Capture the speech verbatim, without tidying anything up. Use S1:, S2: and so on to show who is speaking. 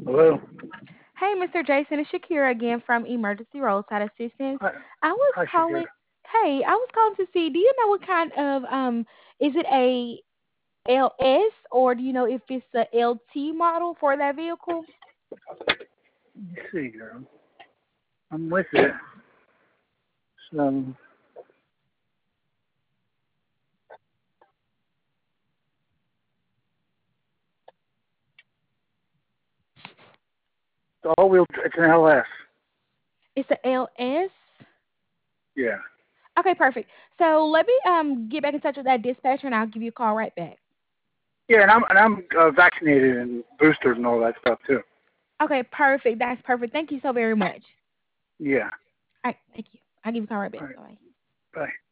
S1: Hello.
S2: Hey, Mister Jason, it's Shakira again from Emergency Roadside Assistance.
S1: Hi,
S2: I was
S1: hi,
S2: calling.
S1: Shakira.
S2: Hey, I was calling to see. Do you know what kind of um? Is it a L S or do you know if it's a L T model for that vehicle?
S1: Let me see, girl. I'm with it. So, the all-wheel. It's an L S.
S2: It's a L S.
S1: Yeah.
S2: Okay, perfect. So let me um get back in touch with that dispatcher and I'll give you a call right back.
S1: Yeah, and I'm and I'm uh, vaccinated and boosted and all that stuff too.
S2: Okay, perfect. That's perfect. Thank you so very much.
S1: Yeah.
S2: All right, thank you. I'll give you a call right
S1: All
S2: back.
S1: right.
S2: Bye.
S1: Bye.